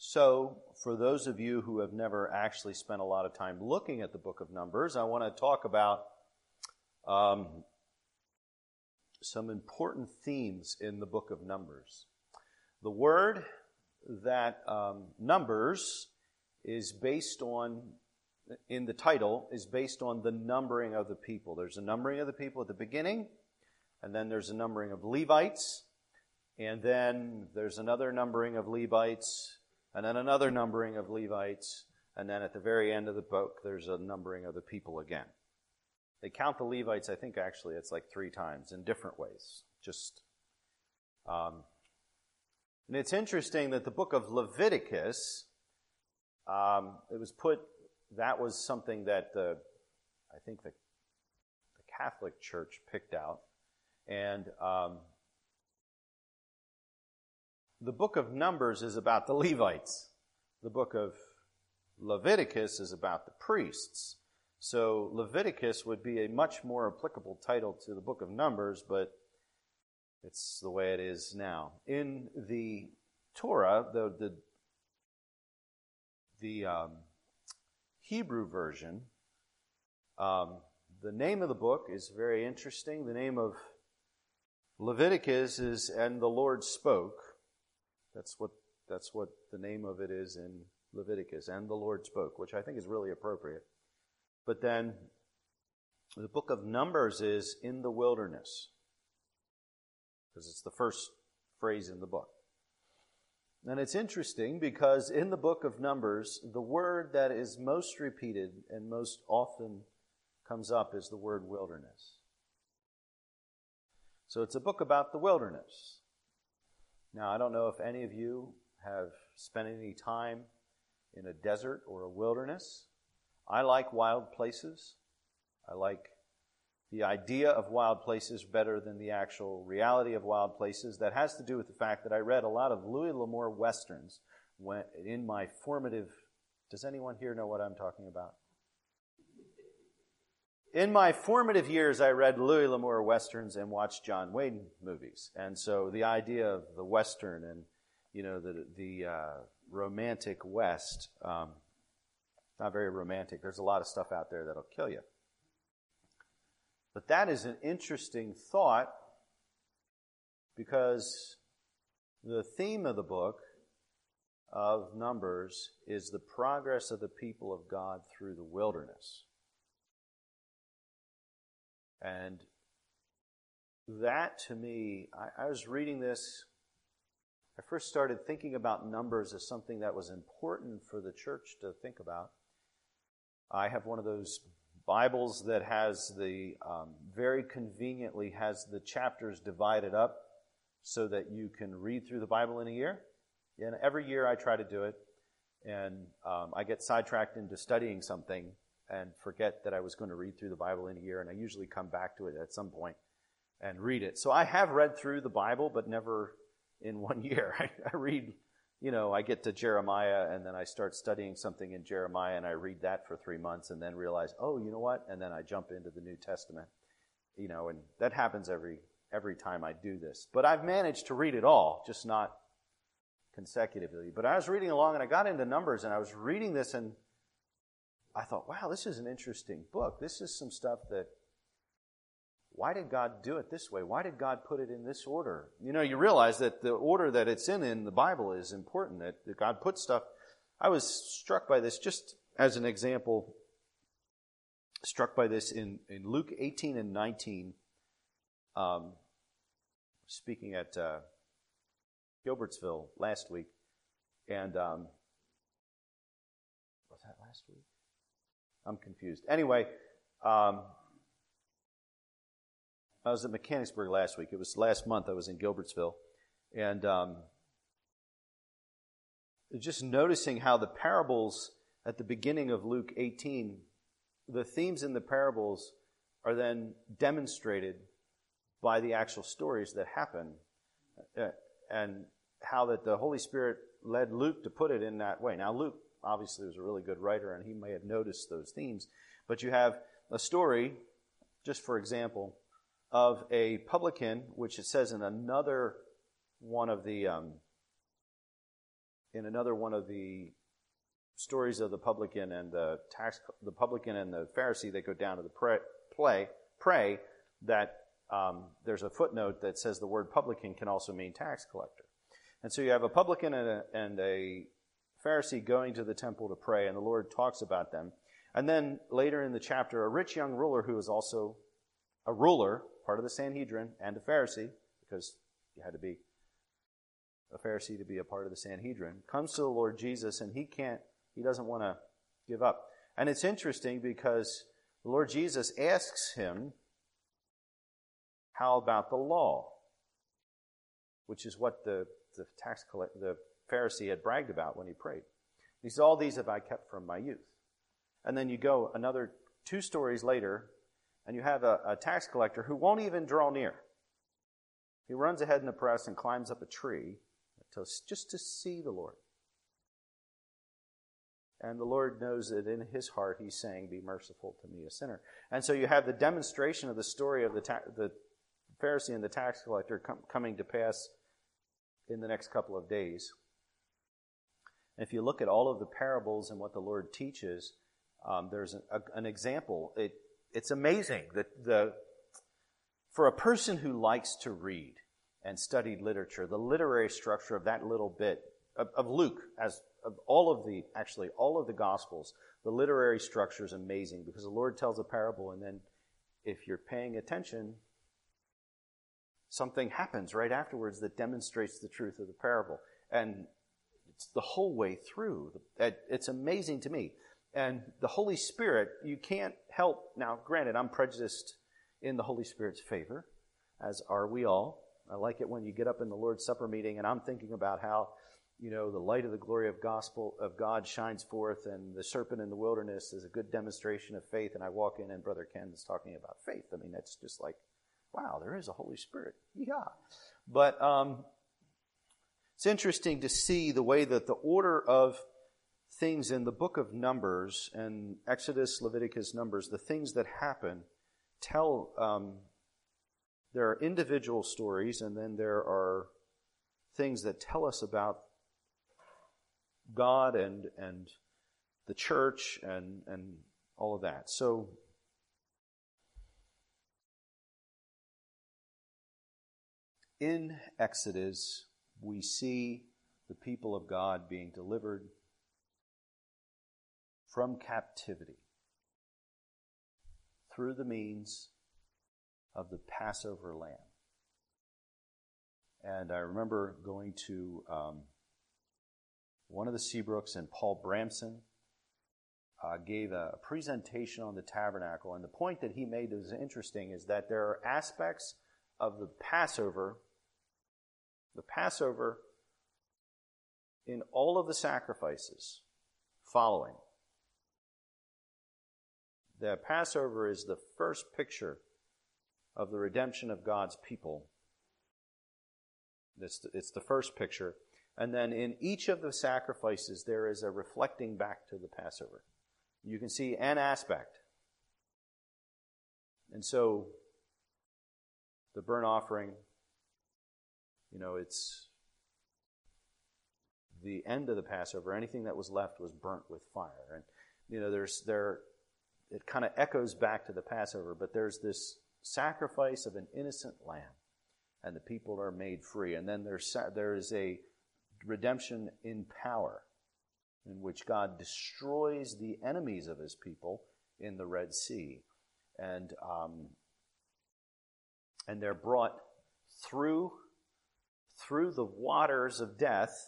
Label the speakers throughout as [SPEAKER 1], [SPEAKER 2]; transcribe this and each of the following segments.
[SPEAKER 1] So, for those of you who have never actually spent a lot of time looking at the book of Numbers, I want to talk about some important themes in the book of Numbers. The word that Numbers is based on, in the title, is based on the numbering of the people. There's a numbering of the people at the beginning, and then there's a numbering of Levites, and then there's another numbering of Levites, and then another numbering of Levites, and then at the very end of the book, there's a numbering of the people again. They count the Levites, I think actually it's like 3 times in different ways. And it's interesting that the book of Leviticus, that was something that I think the Catholic Church picked out. And the book of Numbers is about the Levites. The book of Leviticus is about the priests. So Leviticus would be a much more applicable title to the book of Numbers, but it's the way it is now. In the Torah, the Hebrew version, the name of the book is very interesting. The name of Leviticus is "And the Lord Spoke." That's what the name of it is in Leviticus, "And the Lord Spoke," which I think is really appropriate. But then the book of Numbers is "In the Wilderness," because it's the first phrase in the book. And it's interesting because in the book of Numbers, the word that is most repeated and most often comes up is the word wilderness. So it's a book about the wilderness. Now, I don't know if any of you have spent any time in a desert or a wilderness. I like wild places. I like the idea of wild places better than the actual reality of wild places. That has to do with the fact that I read a lot of Louis L'Amour Westerns in my formative... Does anyone here know what I'm talking about? In my formative years, I read Louis L'Amour Westerns and watched John Wayne movies. And so the idea of the Western and, the romantic West, not very romantic. There's a lot of stuff out there that'll kill you. But that is an interesting thought because the theme of the book of Numbers is the progress of the people of God through the wilderness. And that, to me, I was reading this. I first started thinking about Numbers as something that was important for the church to think about. I have one of those Bibles that has very conveniently has the chapters divided up so that you can read through the Bible in a year. And every year I try to do it. And I get sidetracked into studying something and forget that I was going to read through the Bible in a year, and I usually come back to it at some point and read it. So I have read through the Bible, but never in 1 year. I read, I get to Jeremiah, and then I start studying something in Jeremiah, and I read that for 3 months, and then realize, oh, you know what? And then I jump into the New Testament, and that happens every time I do this. But I've managed to read it all, just not consecutively. But I was reading along, and I got into Numbers, and I was reading this, and I thought, wow, this is an interesting book. This is some stuff that, why did God do it this way? Why did God put it in this order? You realize that the order that it's in the Bible is important, that God put stuff. I was struck by this, just as an example, struck by this in Luke 18 and 19, speaking at Gilbertsville last week. And was that last week? I'm confused. Anyway, I was at Mechanicsburg last week. It was last month I was in Gilbertsville. And just noticing how the parables at the beginning of Luke 18, the themes in the parables are then demonstrated by the actual stories that happen. And how that the Holy Spirit led Luke to put it in that way. Now, Luke obviously was a really good writer, and he may have noticed those themes. But you have a story, just for example, of a publican, which it says in another one of the in another one of the stories of the publican and the Pharisee that go down to the pray that there's a footnote that says the word publican can also mean tax collector. And so you have a publican and a Pharisee going to the temple to pray, and the Lord talks about them. And then later in the chapter, a rich young ruler who is also a ruler, part of the Sanhedrin, and a Pharisee, because you had to be a Pharisee to be a part of the Sanhedrin, comes to the Lord Jesus, and he doesn't want to give up. And it's interesting because the Lord Jesus asks him, how about the law? Which is what the Pharisee had bragged about when he prayed. He said, all these have I kept from my youth. And then you go another 2 stories later, and you have a tax collector who won't even draw near. He runs ahead in the press and climbs up a tree just to see the Lord. And the Lord knows that in his heart he's saying, be merciful to me, a sinner. And so you have the demonstration of the story of the Pharisee and the tax collector coming to pass in the next couple of days. And if you look at all of the parables and what the Lord teaches, there's an example. It's amazing that for a person who likes to read and studied literature, the literary structure of that little bit of Luke, as of all of the Gospels, the literary structure is amazing because the Lord tells a parable, and then if you're paying attention, something happens right afterwards that demonstrates the truth of the parable. And it's the whole way through. It's amazing to me. And the Holy Spirit, you can't help. Now, granted, I'm prejudiced in the Holy Spirit's favor, as are we all. I like it when you get up in the Lord's Supper meeting and I'm thinking about how, the light of the glory of gospel of God shines forth, and the serpent in the wilderness is a good demonstration of faith. And I walk in and Brother Ken is talking about faith. I mean, that's just like, wow, there is a Holy Spirit. Yeah. But it's interesting to see the way that the order of things in the book of Numbers and Exodus, Leviticus, Numbers, the things that happen tell, there are individual stories, and then there are things that tell us about God and the church and all of that. So in Exodus, we see the people of God being delivered from captivity through the means of the Passover lamb. And I remember going to one of the Seabrooks, and Paul Bramson gave a presentation on the tabernacle. And the point that he made that was interesting is that there are aspects of the Passover in all of the sacrifices following. The Passover is the first picture of the redemption of God's people. It's the first picture. And then in each of the sacrifices, there is a reflecting back to the Passover. You can see an aspect. And so, the burnt offering, it's the end of the Passover. Anything that was left was burnt with fire. And, it kind of echoes back to the Passover, but there's this sacrifice of an innocent lamb, and the people are made free. And then there is a redemption in power, in which God destroys the enemies of his people in the Red Sea. And they're brought through the waters of death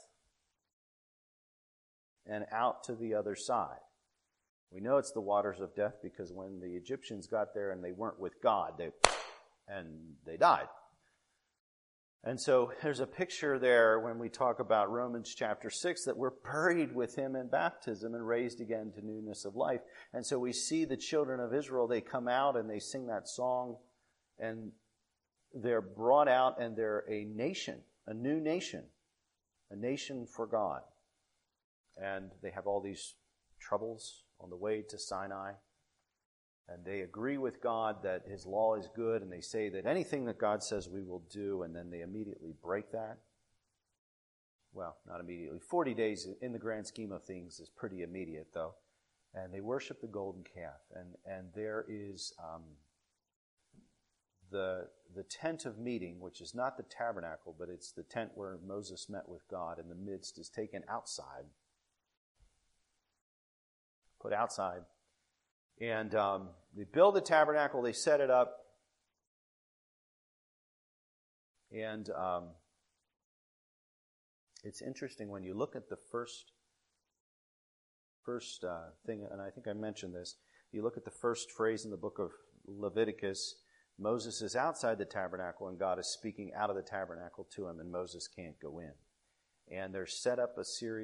[SPEAKER 1] and out to the other side. We know it's the waters of death because when the Egyptians got there and they weren't with God, they died. And so there's a picture there when we talk about Romans chapter 6 that we're buried with him in baptism and raised again to newness of life. And so we see the children of Israel, they come out and they sing that song, and they're brought out, and they're a nation, a new nation, a nation for God. And they have all these troubles on the way to Sinai. And they agree with God that his law is good, and they say that anything that God says we will do, and then they immediately break that. well, not immediately. 40 days in the grand scheme of things is pretty immediate, though. And they worship the golden calf. And there is the tent of meeting, which is not the tabernacle, but it's the tent where Moses met with God in the midst, is taken outside. Put outside. And they build the tabernacle, they set it up. And it's interesting when you look at the first thing, and I think I mentioned this, you look at the first phrase in the book of Leviticus, Moses is outside the tabernacle and God is speaking out of the tabernacle to him, and Moses can't go in. And they're set up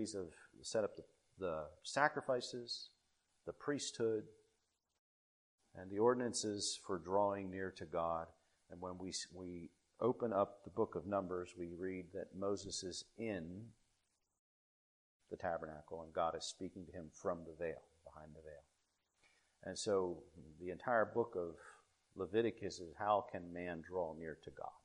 [SPEAKER 1] the sacrifices, the priesthood, and the ordinances for drawing near to God. And when we open up the book of Numbers, we read that Moses is in the tabernacle and God is speaking to him from the veil, behind the veil. And so the entire book of Leviticus is how can man draw near to God?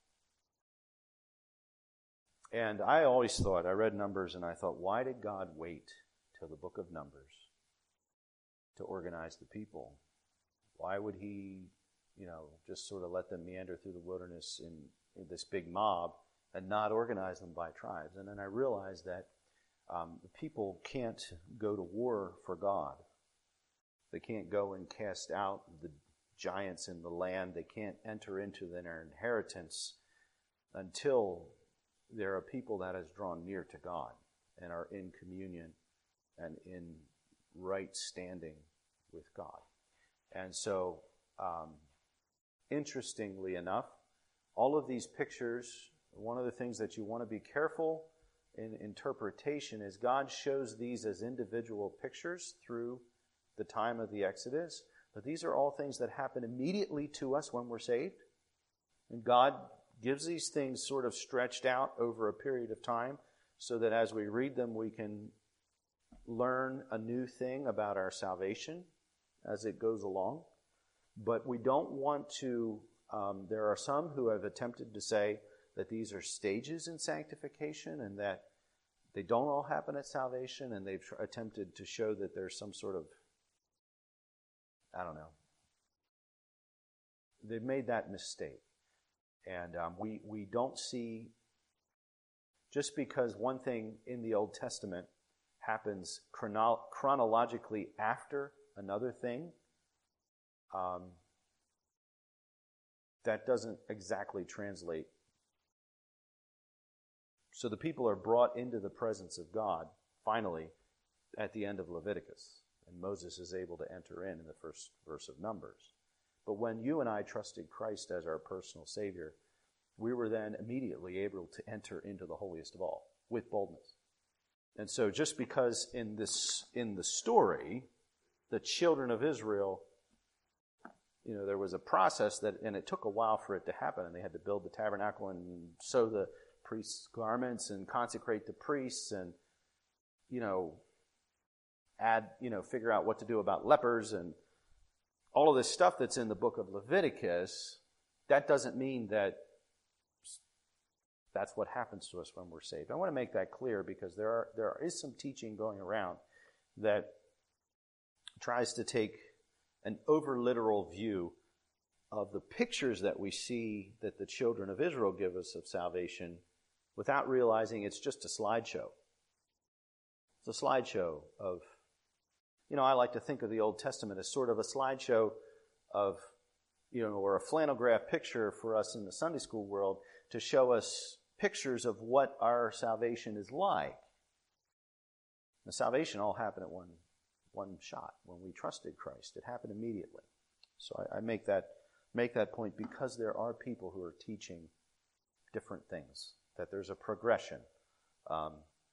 [SPEAKER 1] And I always thought, I read Numbers and I thought, why did God wait till the book of Numbers to organize the people? Why would he, just sort of let them meander through the wilderness in this big mob and not organize them by tribes? And then I realized that the people can't go to war for God. They can't go and cast out the giants in the land. They can't enter into their inheritance until there are people that has drawn near to God and are in communion and in right standing with God. And so, interestingly enough, all of these pictures, one of the things that you want to be careful in interpretation is God shows these as individual pictures through the time of the Exodus, but these are all things that happen immediately to us when we're saved. And God gives these things sort of stretched out over a period of time so that as we read them, we can learn a new thing about our salvation as it goes along. But we don't want to, there are some who have attempted to say that these are stages in sanctification and that they don't all happen at salvation, and they've attempted to show that there's some sort of, they've made that mistake. And we don't see, just because one thing in the Old Testament happens chronologically after another thing, that doesn't exactly translate. So the people are brought into the presence of God, finally, at the end of Leviticus. And Moses is able to enter in the first verse of Numbers. But when you and I trusted Christ as our personal Savior, we were then immediately able to enter into the holiest of all with boldness. And so just because in the story, the children of Israel, there was a process and it took a while for it to happen, and they had to build the tabernacle and sew the priests' garments and consecrate the priests and, figure out what to do about lepers and all of this stuff that's in the book of Leviticus. That doesn't mean that that's what happens to us when we're saved. I want to make that clear because there is some teaching going around that tries to take an over-literal view of the pictures that we see that the children of Israel give us of salvation without realizing it's just a slideshow. It's a slideshow of, I like to think of the Old Testament as sort of a slideshow of, or a flannel graph picture for us in the Sunday school world to show us pictures of what our salvation is like. The salvation all happened at one shot when we trusted Christ. It happened immediately. So I make that point because there are people who are teaching different things, that there's a progression. And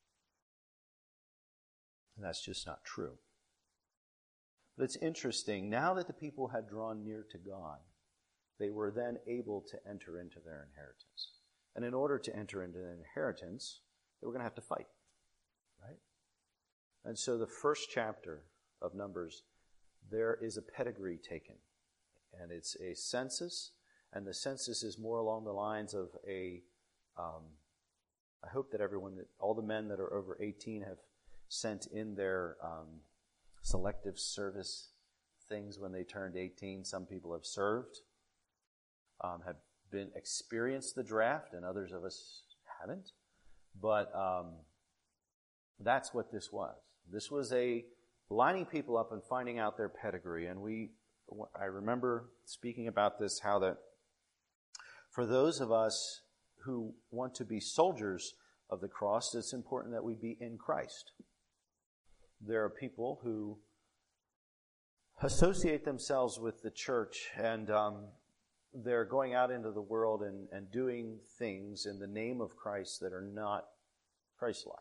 [SPEAKER 1] that's just not true. But it's interesting, now that the people had drawn near to God, they were then able to enter into their inheritance. And in order to enter into their inheritance, they were going to have to fight, right? And so the first chapter of Numbers, there is a pedigree taken. And it's a census, and the census is more along the lines of I hope that all the men that are over 18 have sent in their selective service things when they turned 18. Some people have served, have experienced the draft, and others of us haven't. But that's what this was. This was lining people up and finding out their pedigree. And I remember speaking about this, how that for those of us who want to be soldiers of the cross, it's important that we be in Christ. There are people who associate themselves with the church, and they're going out into the world and doing things in the name of Christ that are not Christ-like.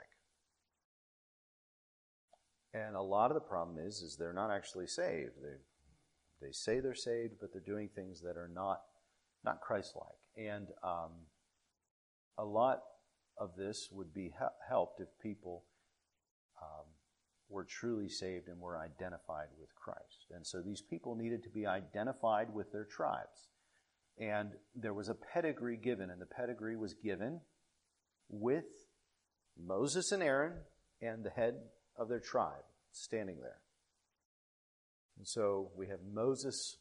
[SPEAKER 1] And a lot of the problem is they're not actually saved. They say they're saved, but they're doing things that are not Christ-like. And a lot of this would be helped if people were truly saved and were identified with Christ. And so these people needed to be identified with their tribes. And there was a pedigree given, and the pedigree was given with Moses and Aaron and the head of their tribe standing there. And so we have Moses.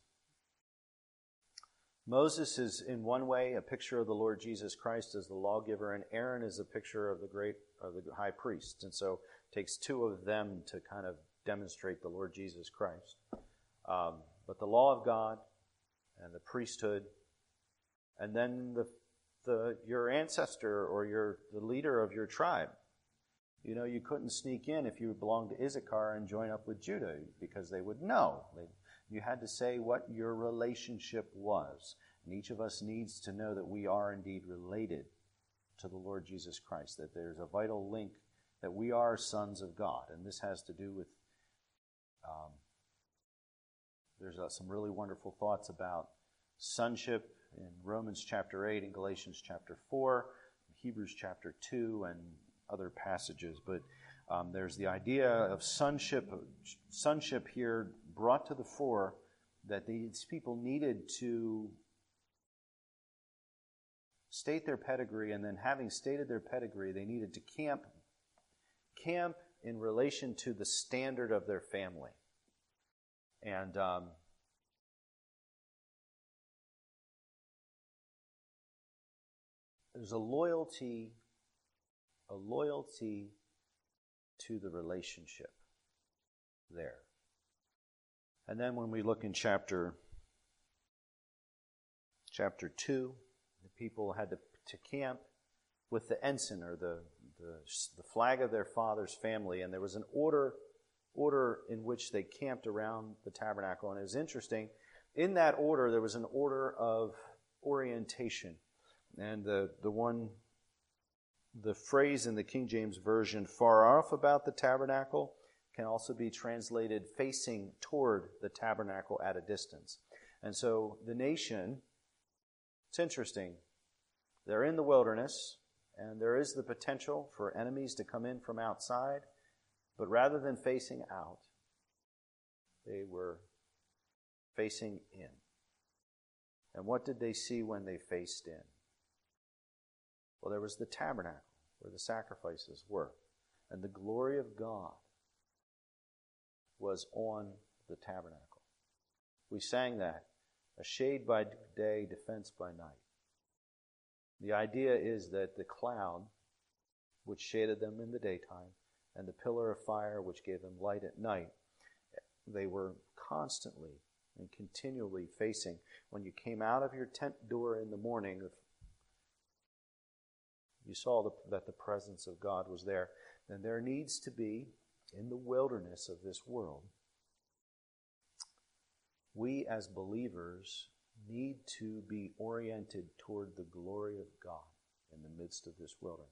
[SPEAKER 1] Moses is in one way a picture of the Lord Jesus Christ as the lawgiver, and Aaron is a picture of the high priest. And so it takes two of them to kind of demonstrate the Lord Jesus Christ. But the law of God and the priesthood, and then your ancestor or the leader of your tribe. You know, you couldn't sneak in if you belonged to Issachar and join up with Judah, because they would know. You had to say what your relationship was. And each of us needs to know that we are indeed related to the Lord Jesus Christ, that there's a vital link, that we are sons of God. And this has to do with, there's some really wonderful thoughts about sonship in Romans chapter 8 and Galatians chapter 4, Hebrews chapter 2, and other passages. But there's the idea of sonship here brought to the fore, that these people needed to state their pedigree, and then having stated their pedigree, they needed to camp in relation to the standard of their family. And there's a loyalty to the relationship there. And then when we look in chapter 2, the people had to camp with the ensign, or the flag of their father's family, and there was an order in which they camped around the tabernacle. And it was interesting, in that order there was an order of orientation. And the phrase in the King James Version, far off about the tabernacle, can also be translated facing toward the tabernacle at a distance. And so the nation, it's interesting, they're in the wilderness, and there is the potential for enemies to come in from outside, but rather than facing out, they were facing in. And what did they see when they faced in? Well, there was the tabernacle where the sacrifices were, and the glory of God was on the tabernacle. We sang that, a shade by day, defense by night. The idea is that the cloud, which shaded them in the daytime, and the pillar of fire, which gave them light at night, they were constantly and continually facing. When you came out of your tent door in the morning, you saw that the presence of God was there. And there needs to be, in the wilderness of this world, we as believers need to be oriented toward the glory of God in the midst of this wilderness.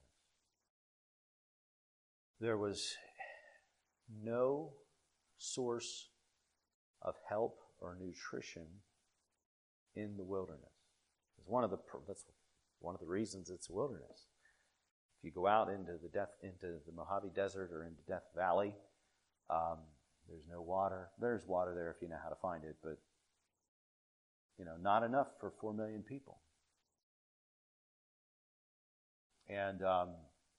[SPEAKER 1] There was no source of help or nutrition in the wilderness. That's one of the reasons it's a wilderness. If you go out into the Mojave Desert or into Death Valley, there's no water. There's water there if you know how to find it, but not enough for 4 million people. And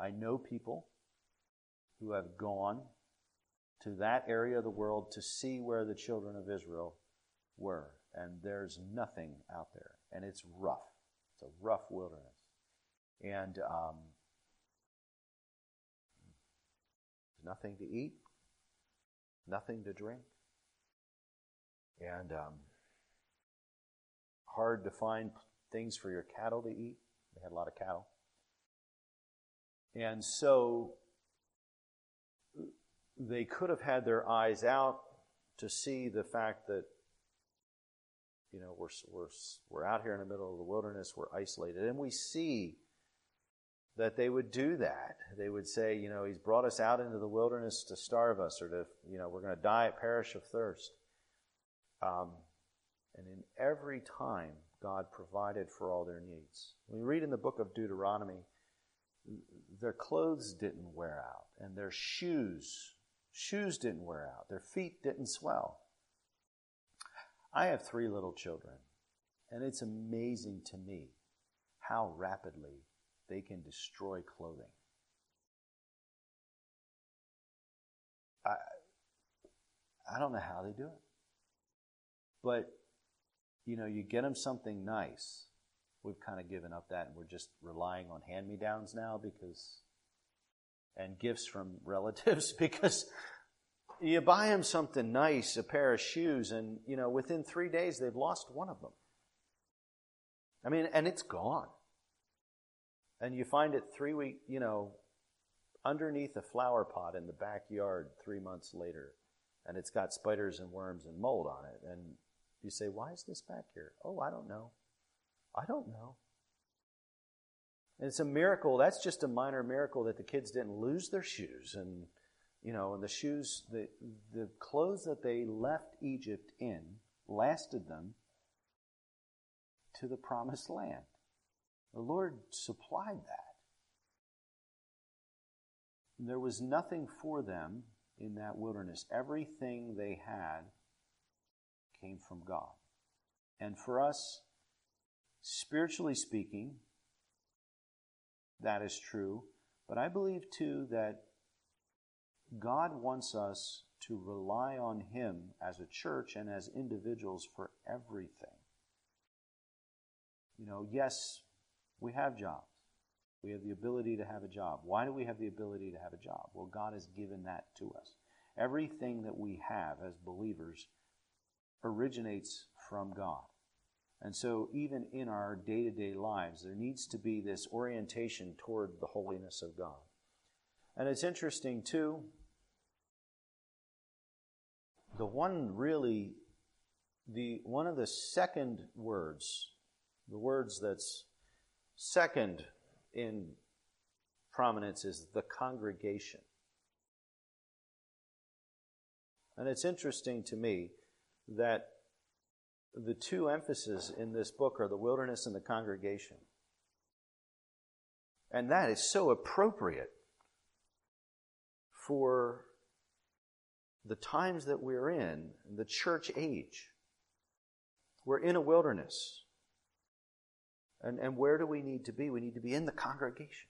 [SPEAKER 1] I know people who have gone to that area of the world to see where the children of Israel were. And there's nothing out there. And it's rough. It's a rough wilderness. And nothing to eat, nothing to drink. And hard to find things for your cattle to eat. They had a lot of cattle. And so they could have had their eyes out to see the fact that, you know, we're out here in the middle of the wilderness, we're isolated. And we see that they would do that. They would say, you know, he's brought us out into the wilderness to starve us, or to, you know, we're going to die, perish of thirst. And in every time, God provided for all their needs. We read in the book of Deuteronomy, their clothes didn't wear out, and their shoes didn't wear out. Their feet didn't swell. I have 3 little children, and it's amazing to me how rapidly they can destroy clothing. I don't know how they do it. But, you know, you get them something nice. We've kind of given up that, and we're just relying on hand-me-downs now and gifts from relatives, because you buy them something nice, a pair of shoes, and, you know, within 3 days they've lost one of them. I mean, and it's gone. And you find it 3 weeks, you know, underneath a flower pot in the backyard 3 months later, and it's got spiders and worms and mold on it. And you say, why is this back here? Oh, I don't know. I don't know. And it's a miracle. That's just a minor miracle that the kids didn't lose their shoes. And, you know, and the shoes, the clothes that they left Egypt in lasted them to the promised land. The Lord supplied that. There was nothing for them in that wilderness. Everything they had came from God. And for us, spiritually speaking, that is true. But I believe too that God wants us to rely on Him as a church and as individuals for everything. You know, yes, we have jobs. We have the ability to have a job. Why do we have the ability to have a job? Well, God has given that to us. Everything that we have as believers originates from God. And so even in our day-to-day lives, there needs to be this orientation toward the holiness of God. And it's interesting, too, one of the second words, the words that's second in prominence is the congregation. And it's interesting to me that the two emphases in this book are the wilderness and the congregation. And that is so appropriate for the times that we're in, the church age. We're in a wilderness. And where do we need to be? We need to be in the congregation.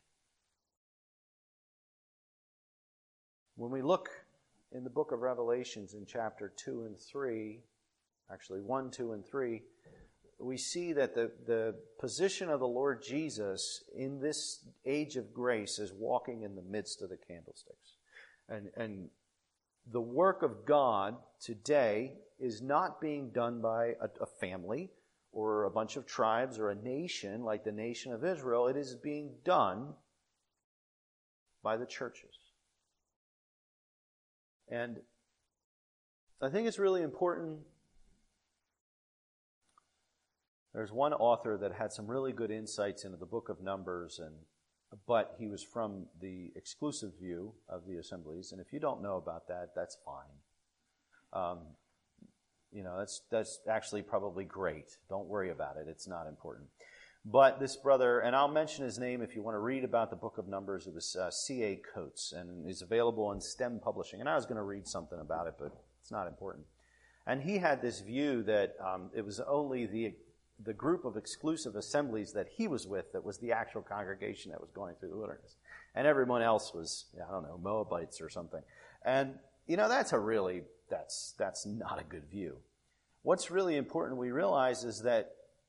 [SPEAKER 1] When we look in the book of Revelations in chapter 2 and 3, actually 1, 2, and 3, we see that the position of the Lord Jesus in this age of grace is walking in the midst of the candlesticks. And the work of God today is not being done by a family or a bunch of tribes or a nation like the nation of Israel. It is being done by the churches. And I think it's really important. There's one author that had some really good insights into the book of Numbers, but he was from the exclusive view of the assemblies. And if you don't know about that, that's fine. That's actually probably great. Don't worry about it. It's not important. But this brother, and I'll mention his name if you want to read about the book of Numbers, it was C.A. Coates, and is available in STEM Publishing. And I was going to read something about it, but it's not important. And he had this view that it was only the group of exclusive assemblies that he was with that was the actual congregation that was going through the wilderness. And everyone else was, I don't know, Moabites or something. And, that's not a good view. What's really important we realize is that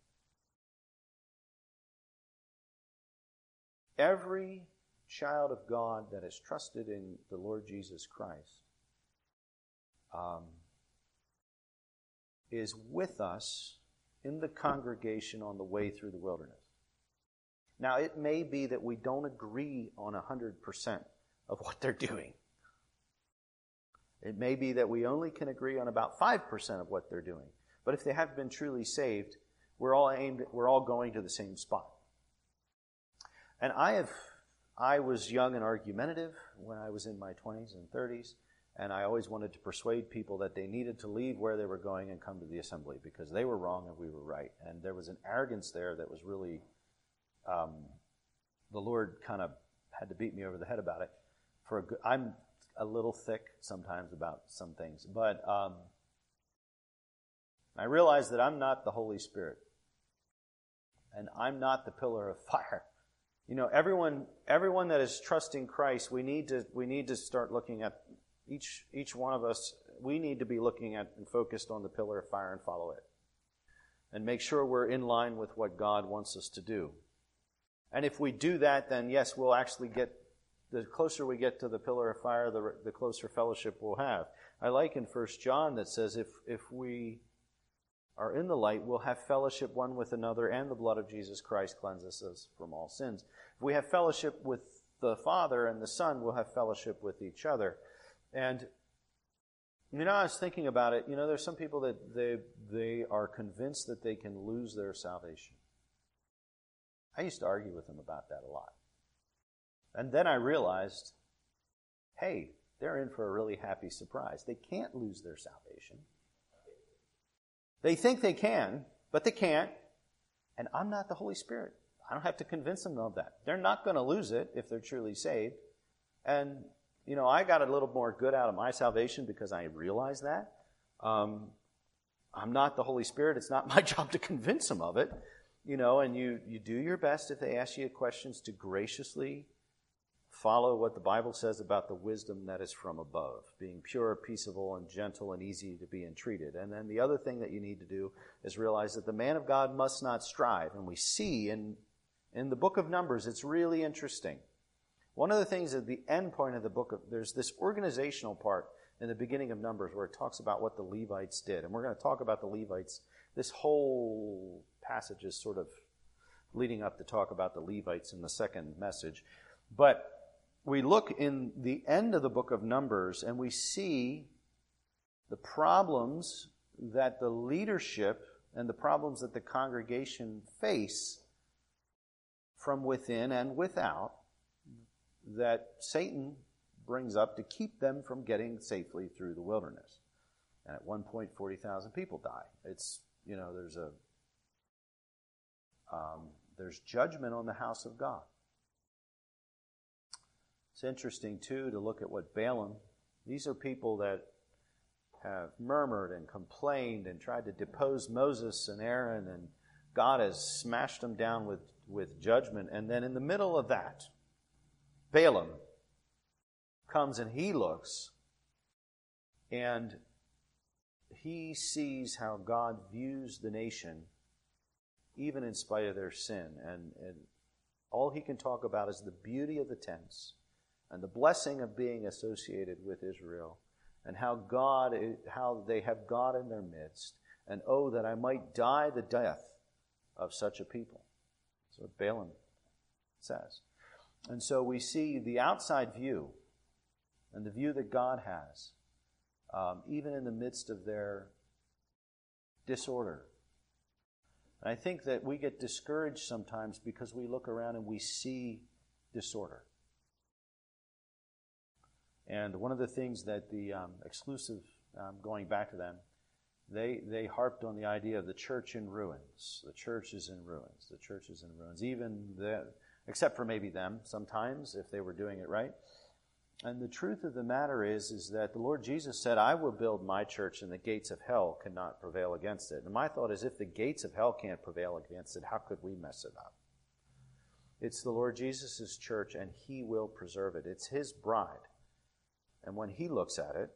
[SPEAKER 1] every child of God that is trusted in the Lord Jesus Christ is with us in the congregation on the way through the wilderness. Now, it may be that we don't agree on 100% of what they're doing. It may be that we only can agree on about 5% of what they're doing. But if they have been truly saved, we're all going to the same spot. And I was young and argumentative when I was in my 20s and 30s, and I always wanted to persuade people that they needed to leave where they were going and come to the assembly because they were wrong and we were right. And there was an arrogance there that was really, the Lord kind of had to beat me over the head about it. I'm a little thick sometimes about some things, but I realize that I'm not the Holy Spirit, and I'm not the pillar of fire. Everyone that is trusting Christ, we need to start looking at each one of us. We need to be looking at and focused on the pillar of fire and follow it, and make sure we're in line with what God wants us to do. And if we do that, then yes, we'll actually get. The closer we get to the pillar of fire, the closer fellowship we'll have. I like in 1 John that says if we are in the light, we'll have fellowship one with another, and the blood of Jesus Christ cleanses us from all sins. If we have fellowship with the Father and the Son, we'll have fellowship with each other. And, I was thinking about it. There's some people that they are convinced that they can lose their salvation. I used to argue with them about that a lot. And then I realized, hey, they're in for a really happy surprise. They can't lose their salvation. They think they can, but they can't. And I'm not the Holy Spirit. I don't have to convince them of that. They're not going to lose it if they're truly saved. And, I got a little more good out of my salvation because I realized that. I'm not the Holy Spirit. It's not my job to convince them of it. And you do your best if they ask you questions to graciously follow what the Bible says about the wisdom that is from above, being pure, peaceable, and gentle, and easy to be entreated. And then the other thing that you need to do is realize that the man of God must not strive. And we see in the book of Numbers, it's really interesting. One of the things at the end point of the book, there's this organizational part in the beginning of Numbers where it talks about what the Levites did. And we're going to talk about the Levites. This whole passage is sort of leading up to talk about the Levites in the second message. But we look in the end of the book of Numbers and we see the problems that the leadership and the problems that the congregation face from within and without that Satan brings up to keep them from getting safely through the wilderness. And at one point, 40,000 people die. It's, there's judgment on the house of God. It's interesting, too, to look at what Balaam, these are people that have murmured and complained and tried to depose Moses and Aaron, and God has smashed them down with judgment. And then in the middle of that, Balaam comes and he looks, and he sees how God views the nation, even in spite of their sin. And all he can talk about is the beauty of the tents, and the blessing of being associated with Israel, and how they have God in their midst, and oh, that I might die the death of such a people. That's what Balaam says. And so we see the outside view, and the view that God has, even in the midst of their disorder. And I think that we get discouraged sometimes because we look around and we see disorder. And one of the things that the exclusive, going back to them, they harped on the idea of the church in ruins. The church is in ruins. The church is in ruins. Except for maybe them sometimes, if they were doing it right. And the truth of the matter is that the Lord Jesus said, I will build my church and the gates of hell cannot prevail against it. And my thought is, if the gates of hell can't prevail against it, how could we mess it up? It's the Lord Jesus' church, and He will preserve it. It's His bride. And when He looks at it,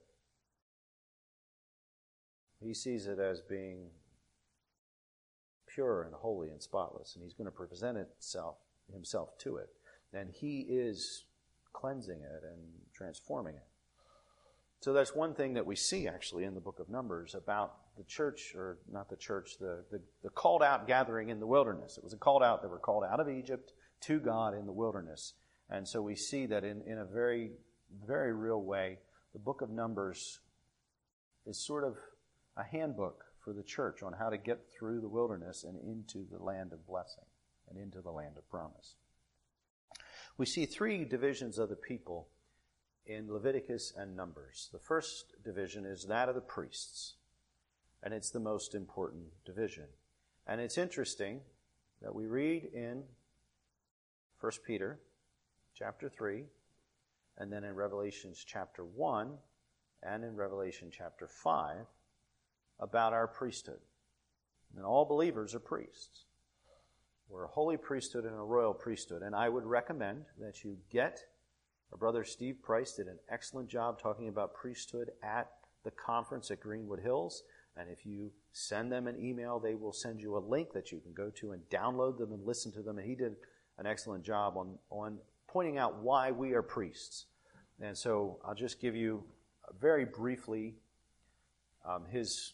[SPEAKER 1] He sees it as being pure and holy and spotless, and He's going to present Himself to it. And He is cleansing it and transforming it. So that's one thing that we see actually in the book of Numbers about the church, or not the church, the called out gathering in the wilderness. It was a called out, they were called out of Egypt to God in the wilderness. And so we see that in a very, very real way, the book of Numbers is sort of a handbook for the church on how to get through the wilderness and into the land of blessing and into the land of promise. We see three divisions of the people in Leviticus and Numbers. The first division is that of the priests, and it's the most important division. And it's interesting that we read in 1 Peter chapter 3, and then in Revelation chapter 1, and in Revelation chapter 5, about our priesthood. And all believers are priests. We're a holy priesthood and a royal priesthood. And I would recommend that you get, our brother Steve Price did an excellent job talking about priesthood at the conference at Greenwood Hills. And if you send them an email, they will send you a link that you can go to and download them and listen to them. And he did an excellent job on pointing out why we are priests. And so I'll just give you very briefly his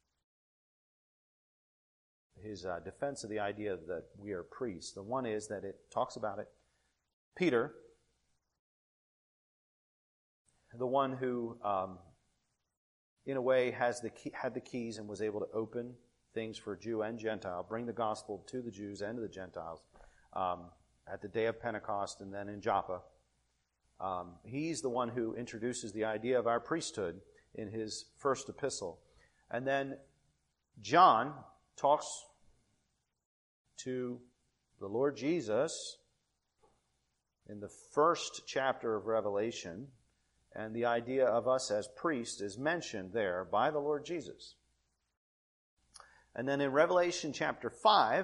[SPEAKER 1] defense of the idea that we are priests. The one is that it talks about it. Peter, the one who, in a way, had the keys and was able to open things for Jew and Gentile, bring the gospel to the Jews and to the Gentiles at the day of Pentecost and then in Joppa. He's the one who introduces the idea of our priesthood in his first epistle. And then John talks to the Lord Jesus in the first chapter of Revelation, and the idea of us as priests is mentioned there by the Lord Jesus. And then in Revelation chapter 5,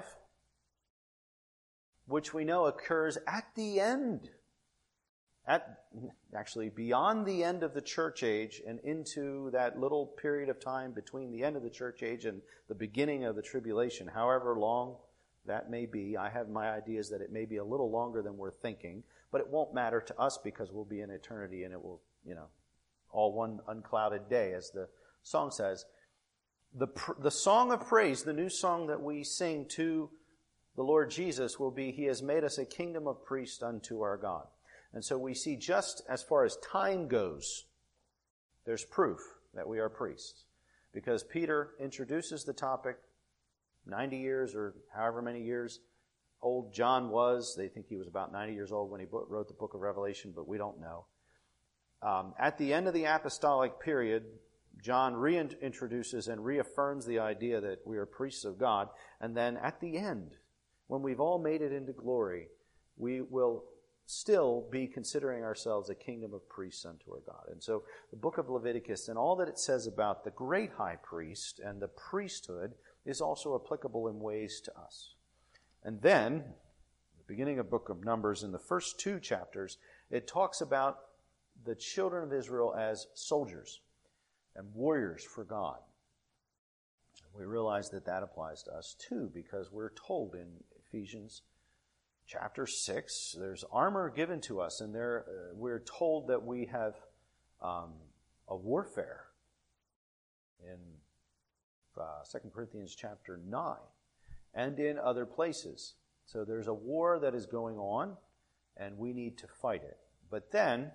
[SPEAKER 1] which we know occurs at the end, actually beyond the end of the church age and into that little period of time between the end of the church age and the beginning of the tribulation, however long that may be. I have my ideas that it may be a little longer than we're thinking, but it won't matter to us because we'll be in eternity and it will, all one unclouded day, as the song says. The song of praise, the new song that we sing to the Lord Jesus will be, He has made us a kingdom of priests unto our God. And so we see, just as far as time goes, there's proof that we are priests. Because Peter introduces the topic, 90 years or however many years old John was. They think he was about 90 years old when he wrote the book of Revelation, but we don't know. At the end of the apostolic period, John reintroduces and reaffirms the idea that we are priests of God. And then at the end, when we've all made it into glory, we will still be considering ourselves a kingdom of priests unto our God. And so the book of Leviticus and all that it says about the great high priest and the priesthood is also applicable in ways to us. And then, the beginning of the book of Numbers, in the first two chapters, it talks about the children of Israel as soldiers and warriors for God. We realize that that applies to us too, because we're told in Ephesians chapter 6, there's armor given to us, and we're told that we have a warfare in 2 Corinthians chapter 9 and in other places. So there's a war that is going on, and we need to fight it. But then,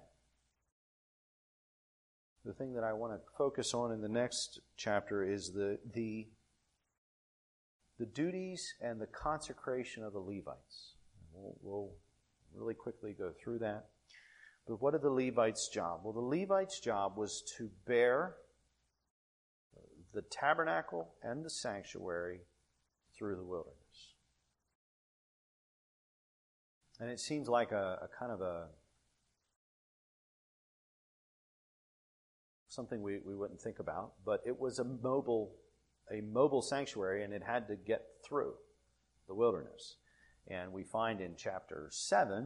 [SPEAKER 1] the thing that I want to focus on in the next chapter is the duties and the consecration of the Levites. We'll really quickly go through that. But what are the Levites' job? Well, the Levites' job was to bear the tabernacle and the sanctuary through the wilderness. And it seems like a kind of something we wouldn't think about, but it was a mobile sanctuary, and it had to get through the wilderness. And we find in chapter 7,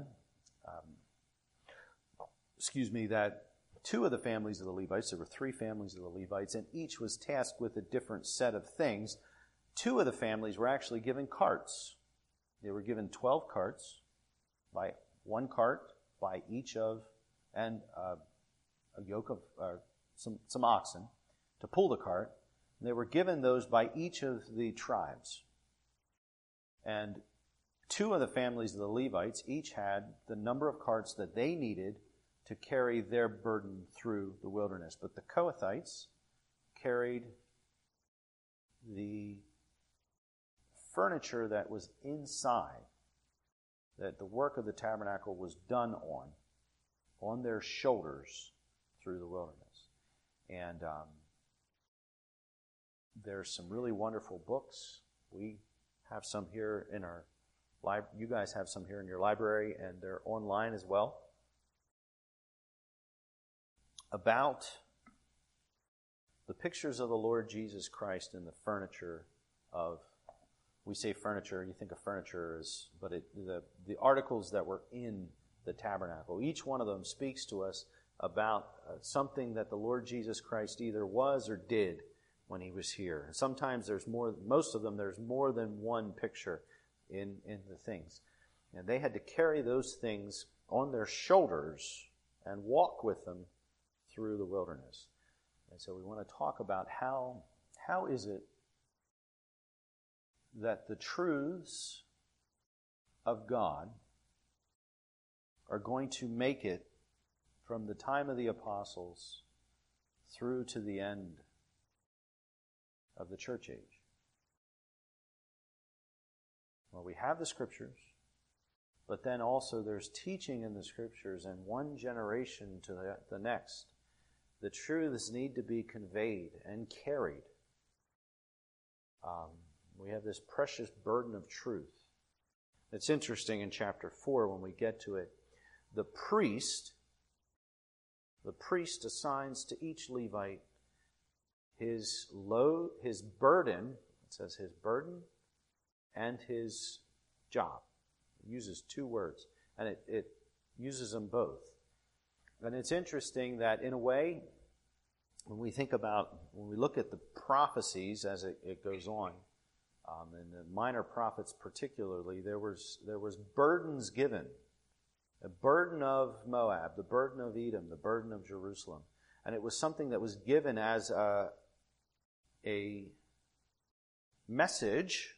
[SPEAKER 1] that two of the families of the Levites, there were three families of the Levites, and each was tasked with a different set of things. Two of the families were actually given carts. They were given 12 carts, by one cart by each of, and a yoke of some oxen to pull the cart. And they were given those by each of the tribes. And two of the families of the Levites each had the number of carts that they needed to carry their burden through the wilderness. But the Kohathites carried the furniture that was inside, that the work of the tabernacle was done on their shoulders through the wilderness. And there's some really wonderful books. We have some here in our library. You guys have some here in your library, and they're online as well, about the pictures of the Lord Jesus Christ in the furniture of, we say furniture, you think of furniture as, but the articles that were in the tabernacle. Each one of them speaks to us about something that the Lord Jesus Christ either was or did when he was here. Sometimes there's more, most of them, there's more than one picture in the things. And they had to carry those things on their shoulders and walk with them through the wilderness. And so we want to talk about how is it that the truths of God are going to make it from the time of the apostles through to the end of the church age. Well, we have the Scriptures, but then also there's teaching in the Scriptures, and one generation to the next, the truths need to be conveyed and carried. We have this precious burden of truth. It's interesting in chapter 4 when we get to it. The priest assigns to each Levite his load, his burden. It says his burden and his job. It uses two words, and it uses them both. And it's interesting that in a way, when we look at the prophecies as it goes on, and the minor prophets particularly, there was burdens given. The burden of Moab, the burden of Edom, the burden of Jerusalem. And it was something that was given as a message,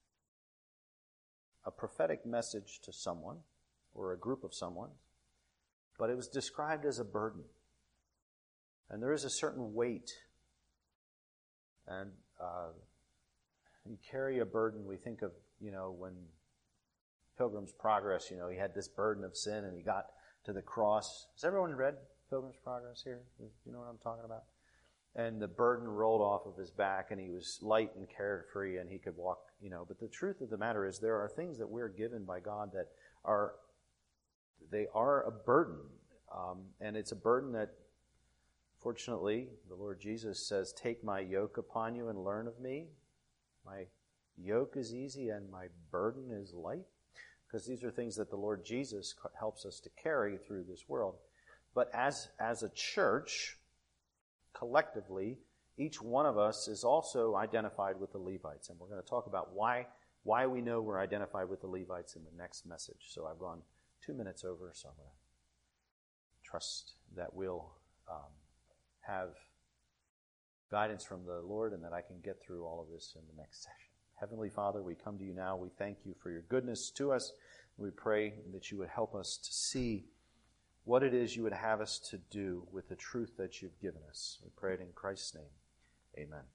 [SPEAKER 1] a prophetic message to someone or a group of someone, but it was described as a burden. And there is a certain weight. And you carry a burden, we think of, when Pilgrim's Progress, he had this burden of sin and he got to the cross. Has everyone read Pilgrim's Progress here? You know what I'm talking about? And the burden rolled off of his back and he was light and carefree and he could walk, But the truth of the matter is there are things that we're given by God that are a burden. And it's a burden that, fortunately, the Lord Jesus says, "Take my yoke upon you and learn of me. My yoke is easy and my burden is light." Because these are things that the Lord Jesus helps us to carry through this world. But as a church, collectively, each one of us is also identified with the Levites. And we're going to talk about why we know we're identified with the Levites in the next message. So I've gone 2 minutes over, so I'm going to trust that we'll have guidance from the Lord and that I can get through all of this in the next session. Heavenly Father, we come to you now. We thank you for your goodness to us. We pray that you would help us to see what it is you would have us to do with the truth that you've given us. We pray it in Christ's name. Amen.